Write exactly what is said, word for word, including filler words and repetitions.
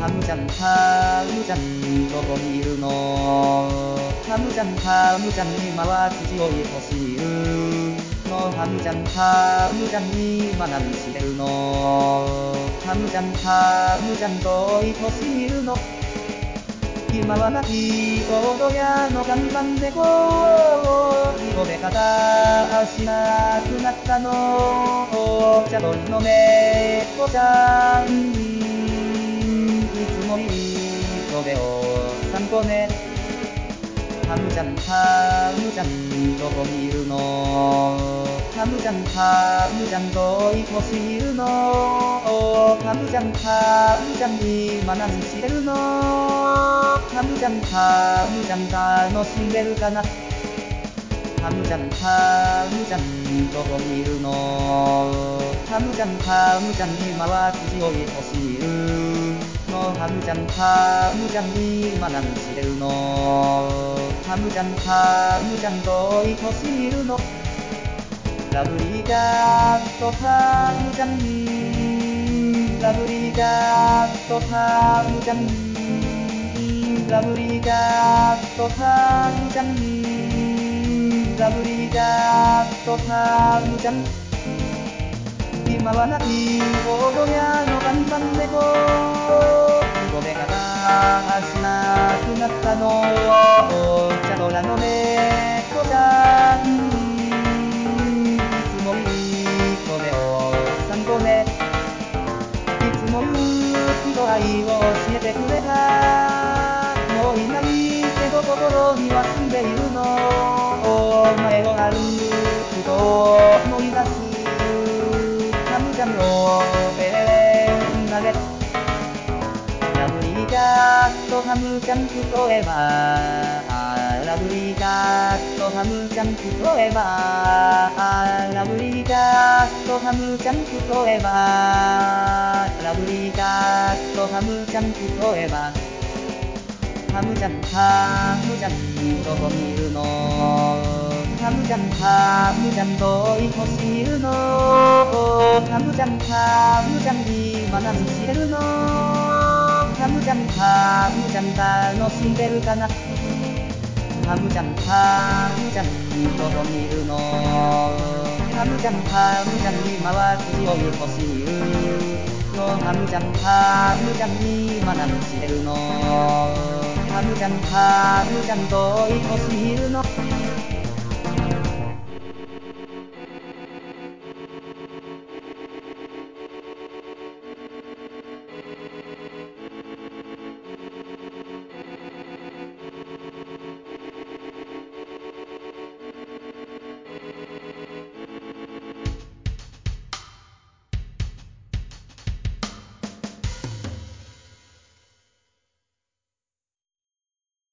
ハムちゃんハムちゃんどこにいるの。ハムちゃんハムちゃん今は強い星いるの。ハムちゃんハムちゃん今何してるの。ハムちゃんハムちゃん遠い星いるの。今は亡き弟やの看板でこう広べ方しなくなったの。茶鳥のめっこちゃんいつもいい袖を散歩ね。ハムちゃんハムちゃんどこにいるの。ハムちゃんハムちゃん遠い星いるの。ハムちゃんハムちゃん今何してるの。ハムちゃんハムちゃん楽しんでるかな。ハムちゃんハムちゃんどこにいるの。ハムちゃんハムちゃん今は強い星いるの。ハムちゃんハムちゃん今何してるの。ハムちゃんハムちゃん遠い星いるの。ラブリーガットハムちゃんラブリーガットハムちゃんラブリーガットハムちゃんラブリーガットハムちゃん今は亡き弟やの看板猫ごめ方しなくなったの。茶ドラのめっこちゃんいつもいい袖を散歩ね。いつも勇気と愛を教えてくれた。もういないけど心には住んでいるの。前を歩くと思い出すハムちゃんのペン投げ。ラブリーガットハムちゃんフォーエバー。ラブリーガットハムちゃんフォーエバー。ラブリーガットハムちゃんフォーエバー。ラブリーガットハムちゃんフォーエバー。ハムちゃんハムちゃんどこにいるの。ハムちゃんハムちゃん遠い星いるの。ハムちゃんハムちゃん今何してるの。ハムちゃんハムちゃん楽しんでるかな。ハムちゃんハムちゃんどこにいるの。ハムちゃんハムちゃん今は強い星いるの。ハムちゃんハムちゃん今何してるの。ハムちゃんハムちゃん遠い星いるの。